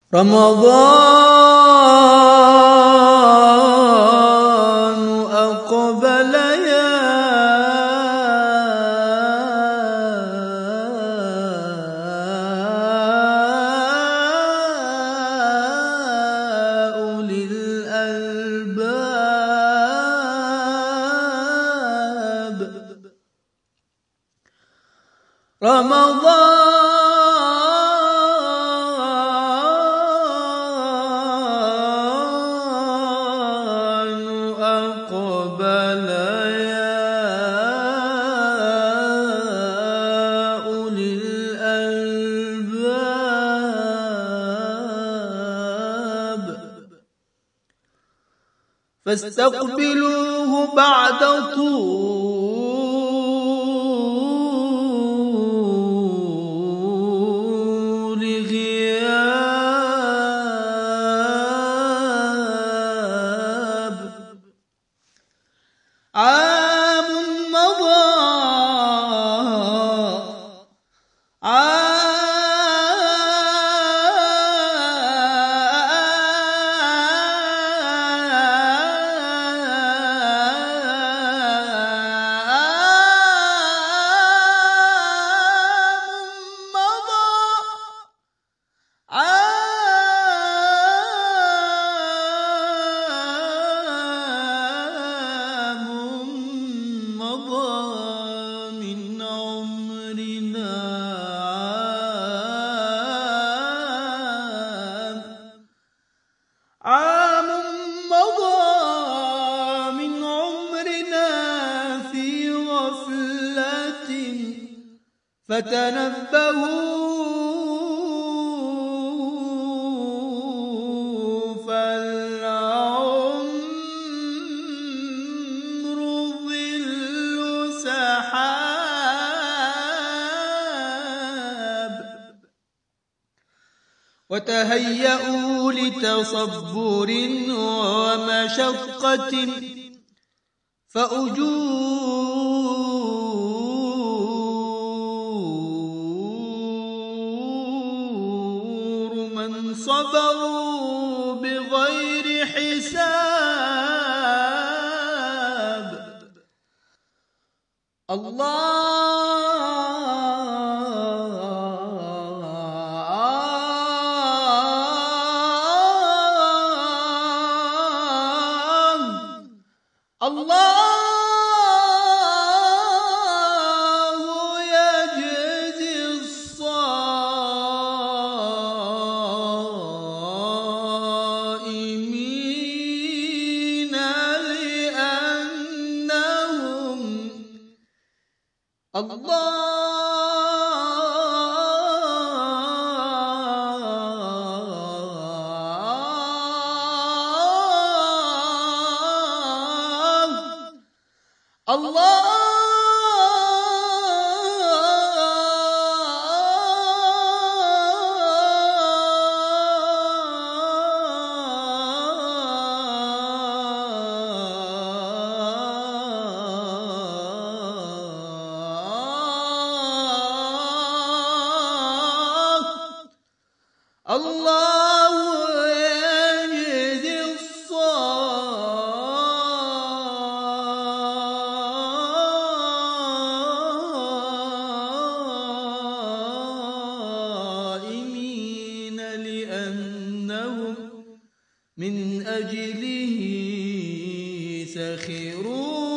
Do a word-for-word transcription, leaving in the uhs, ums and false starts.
رمضان أقبل يا أولي الألباب. رمضان أقبل يا أولي الألباب. فاستقبلوه بعد طول غياب. عام مضى من عمرنا. عام مضى من عمرنا في غفلة، فتنبهوا فالعمر ظل سحاب. وتهيئوا لتصبر ومشقة، فأجور من صبروا بغير حساب. الله الله يجزي الصائمين لأنهم الله الله الله يجزي الصائمين لأنهم من أجله سخروا